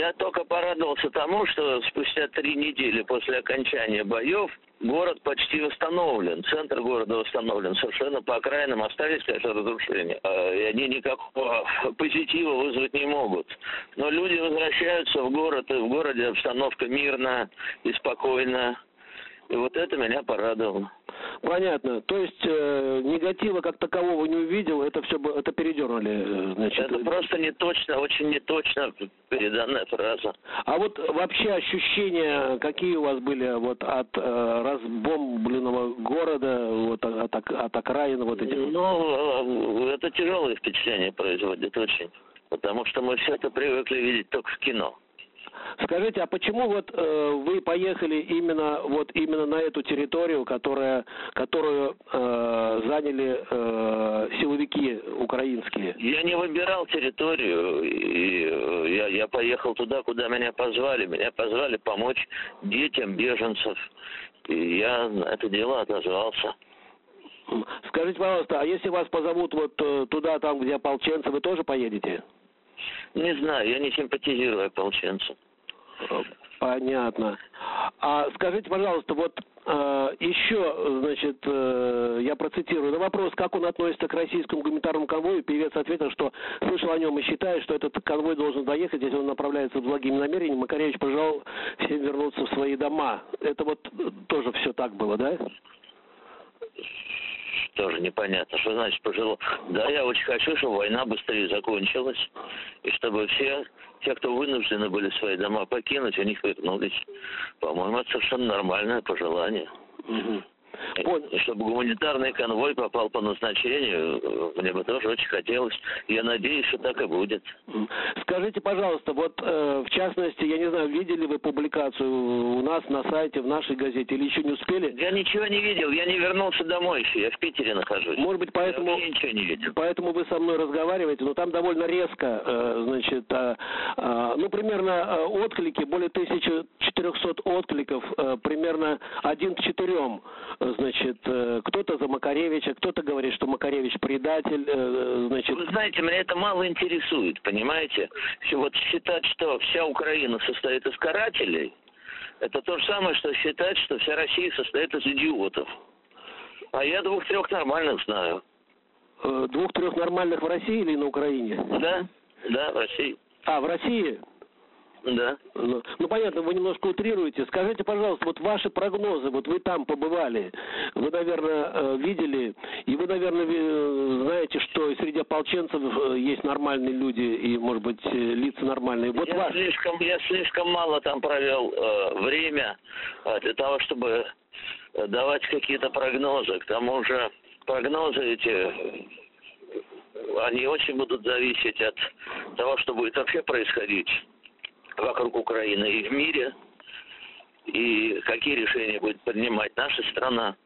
Я только порадовался тому, что спустя 3 недели после окончания боев город почти восстановлен, центр города восстановлен. Совершенно по окраинам остались, конечно, разрушения. И они никакого позитива вызвать не могут. Но люди возвращаются в город, и в городе обстановка мирная и спокойная. И вот это меня порадовало. Понятно. То есть негатива как такового не увидел, это все это передернули, значит. Это просто не точно, очень не точно переданная фраза. А вот вообще ощущения какие у вас были вот от разбомбленного города, вот от окраин вот этих? Ну, это тяжелое впечатление производит очень, потому что мы все это привыкли видеть только в кино. Скажите, а почему вот вы поехали именно на эту территорию, которую заняли силовики украинские? Я не выбирал территорию, и я поехал туда, куда меня позвали. Меня позвали помочь детям беженцев, и я на это дело отозвался. Скажите, пожалуйста, а если вас позовут вот туда, там, где ополченцы, вы тоже поедете? Не знаю, я не симпатизирую ополченцам. Понятно. А скажите, пожалуйста, вот еще, значит, я процитирую на вопрос, как он относится к российскому гуманитарному конвою, певец ответил, что слышал о нем и считает, что этот конвой должен доехать, если он направляется с благими намерениями. Макаревич пожелал всем вернуться в свои дома. Это вот тоже все так было, да? Тоже непонятно, что значит пожелал. Да, я очень хочу, чтобы война быстрее закончилась, и чтобы все те, кто вынуждены были свои дома покинуть, у них вернулись. По-моему, это совершенно нормальное пожелание. Угу. И чтобы гуманитарный конвой попал по назначению, мне бы тоже очень хотелось. Я надеюсь, что так и будет. Скажите, пожалуйста, вот в частности, я не знаю, видели вы публикацию у нас на сайте, в нашей газете, или еще не успели? Я ничего не видел, я не вернулся домой еще, я в Питере нахожусь. Может быть, поэтому, я ничего не видел. Поэтому вы со мной разговариваете, но там довольно резко, значит, ну, примерно отклики, более 1400 откликов, примерно 1 к 4. Значит, кто-то за Макаревича, кто-то говорит, что Макаревич предатель, значит... Вы знаете, меня это мало интересует, понимаете? Вот считать, что вся Украина состоит из карателей, это то же самое, что считать, что вся Россия состоит из идиотов. А я 2-3 нормальных знаю. 2-3 нормальных в России или на Украине? Да, в России. А, в России? Да. Ну, понятно, вы немножко утрируете. Скажите, пожалуйста, вот ваши прогнозы, вот вы там побывали, вы, наверное, видели, и вы, наверное, знаете, что среди ополченцев есть нормальные люди и, может быть, лица нормальные. Вот я слишком мало там провел время для того, чтобы давать какие-то прогнозы. К тому же прогнозы эти, они очень будут зависеть от того, что будет вообще происходить вокруг Украины и в мире, и какие решения будет принимать наша страна.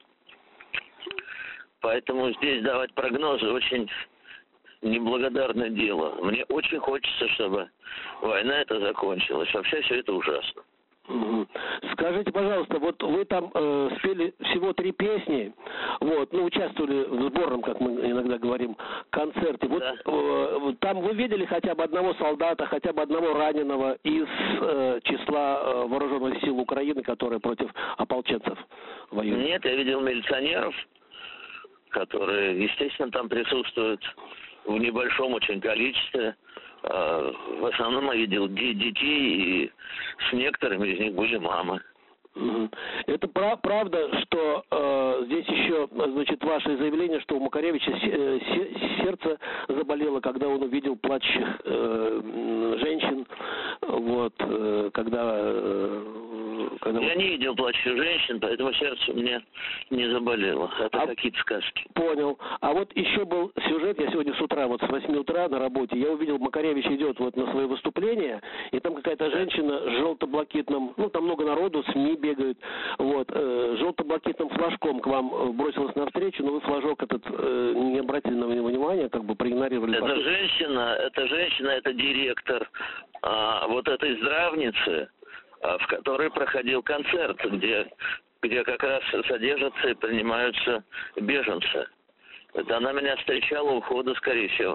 Поэтому здесь давать прогнозы очень неблагодарное дело. Мне очень хочется, чтобы война эта закончилась. Вообще все это ужасно. Скажите, пожалуйста, вот вы там спели всего 3 песни, вот, ну, участвовали в сборном, как мы иногда говорим, концерте. Вот да. Там вы видели хотя бы одного солдата, хотя бы одного раненого из числа вооруженных сил Украины, которые против ополченцев воюют? Нет, я видел милиционеров, которые, естественно, там присутствуют в небольшом очень количестве. В основном я видел детей, и с некоторыми из них были мамы. Это правда, что здесь еще, значит, ваше заявление, что у Макаревича сердце заболело, когда он увидел плачущих женщин, вот, когда... Я не видел плачущих женщин, поэтому сердце у меня не заболело. Это какие-то сказки. Понял. А вот еще был сюжет, я сегодня с утра, вот с 8 утра на работе, я увидел, Макаревич идет вот на свое выступление, и там какая-то женщина с желто-блакитным, ну, там много народу, СМИ бегают, вот, желто-блакитным флажком к вам бросилась навстречу, но вы флажок этот не обратили на него внимания, как бы проигнорировали. Эта женщина, это директор вот этой здравницы, в которой проходил концерт, где как раз содержатся и принимаются беженцы. Это она меня встречала у входа, скорее всего.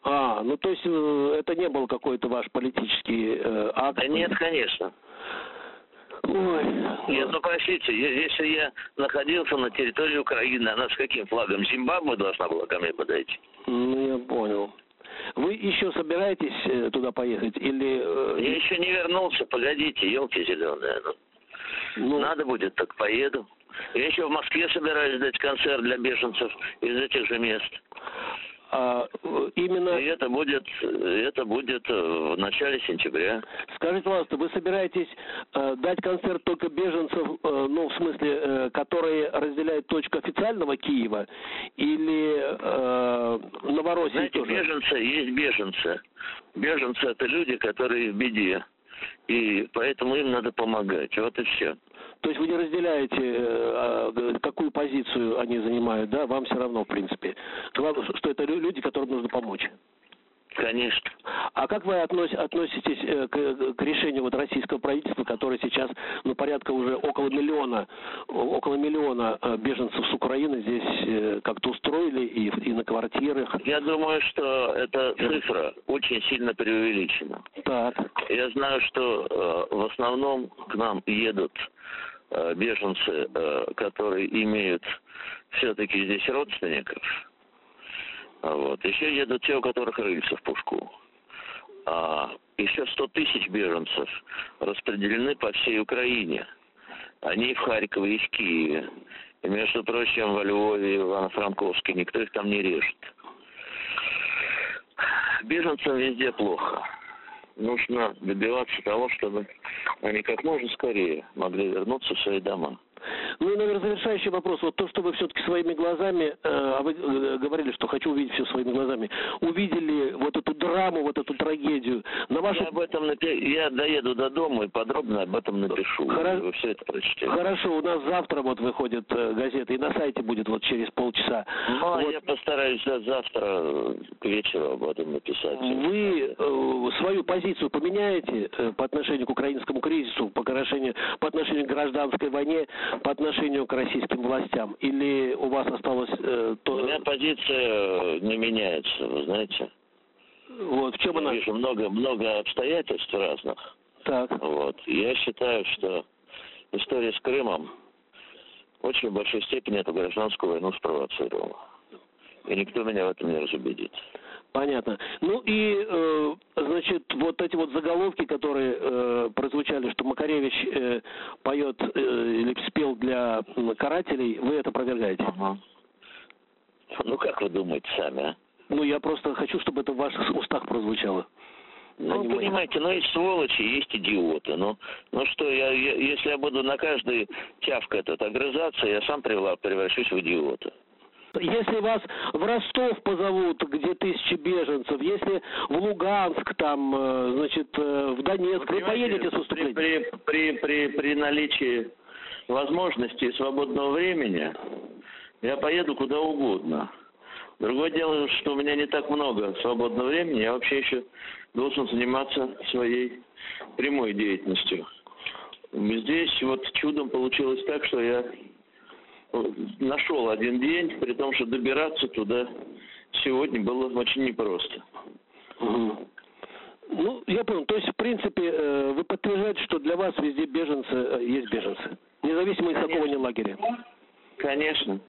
Ну то есть это не был какой-то ваш политический акт? Да нет, конечно. Ой. Нет, ну простите, если я находился на территории Украины, она с каким флагом? Зимбабве должна была ко мне подойти? Ну, я понял. Вы еще собираетесь туда поехать или... Я еще не вернулся, погодите, елки зеленые. Надо будет, так поеду. Я еще в Москве собираюсь дать концерт для беженцев из этих же мест. Именно... И это будет в начале сентября. Скажите, пожалуйста, вы собираетесь дать концерт только беженцев, ну, в смысле, которые разделяют точку официального Киева, или Новороссии? Знаете, тоже? Беженцы есть беженцы. Беженцы — это люди, которые в беде. И поэтому им надо помогать. Вот и все. То есть вы не разделяете, какую позицию они занимают, да? Вам все равно, в принципе. Главное, что это люди, которым нужно помочь. Конечно. А как вы относитесь к решению вот российского правительства, которое сейчас, ну, порядка уже около миллиона беженцев с Украины здесь как-то устроили и на квартирах? Я думаю, что эта цифра очень сильно преувеличена. Так. Я знаю, что в основном к нам едут беженцы, которые имеют все-таки здесь родственников. Вот. Еще едут те, у которых рыльца в пушку. Еще 100 тысяч беженцев распределены по всей Украине. Они в Харькове и в Киеве. И, между прочим, во Львове и в Ивано-Франковске. Никто их там не режет. Беженцам везде плохо. Нужно добиваться того, чтобы они как можно скорее могли вернуться в свои дома. Ну и, наверное, завершающий вопрос. Вот то, что вы все-таки своими глазами, а вы говорили, что хочу увидеть все своими глазами, увидели вот эту драму, вот эту трагедию. На вашу... Я доеду до дома и подробно об этом напишу. Вы все это прочтете. Хорошо, у нас завтра вот выходит газета, и на сайте будет вот через полчаса. Вот. Я постараюсь завтра к вечеру об этом написать. Вы свою позицию поменяете по отношению к украинскому кризису, по отношению к гражданской войне, по отношению к российским властям? Или у вас осталось... У меня позиция не меняется, вы знаете. Вот, в чем она? Я вижу много обстоятельств разных. Так. Вот. Я считаю, что история с Крымом в очень большой степени эту гражданскую войну спровоцировала. И никто меня в этом не разубедит. Понятно. Ну и, значит, вот эти вот заголовки, которые прозвучали, что Макаревич поет или спел для карателей, вы это опровергаете? Ага. Ну, как вы думаете сами, а? Ну, я просто хочу, чтобы это в ваших устах прозвучало. Ну, понимаете, есть сволочи, есть идиоты. Ну что, если я буду на каждый тявк этот огрызаться, я сам превращусь в идиота. Если вас в Ростов позовут, где тысячи беженцев, если в Луганск, там, значит, в Донецк, вы поедете с выступлением? При наличии возможности и свободного времени я поеду куда угодно. Другое дело, что у меня не так много свободного времени, я вообще еще должен заниматься своей прямой деятельностью. Здесь вот чудом получилось так, что я нашел один день, при том, что добираться туда сегодня было очень непросто. Угу. Ну, я понял. То есть, в принципе, вы подтверждаете, что для вас везде беженцы есть беженцы, независимо из какого они лагеря? Конечно.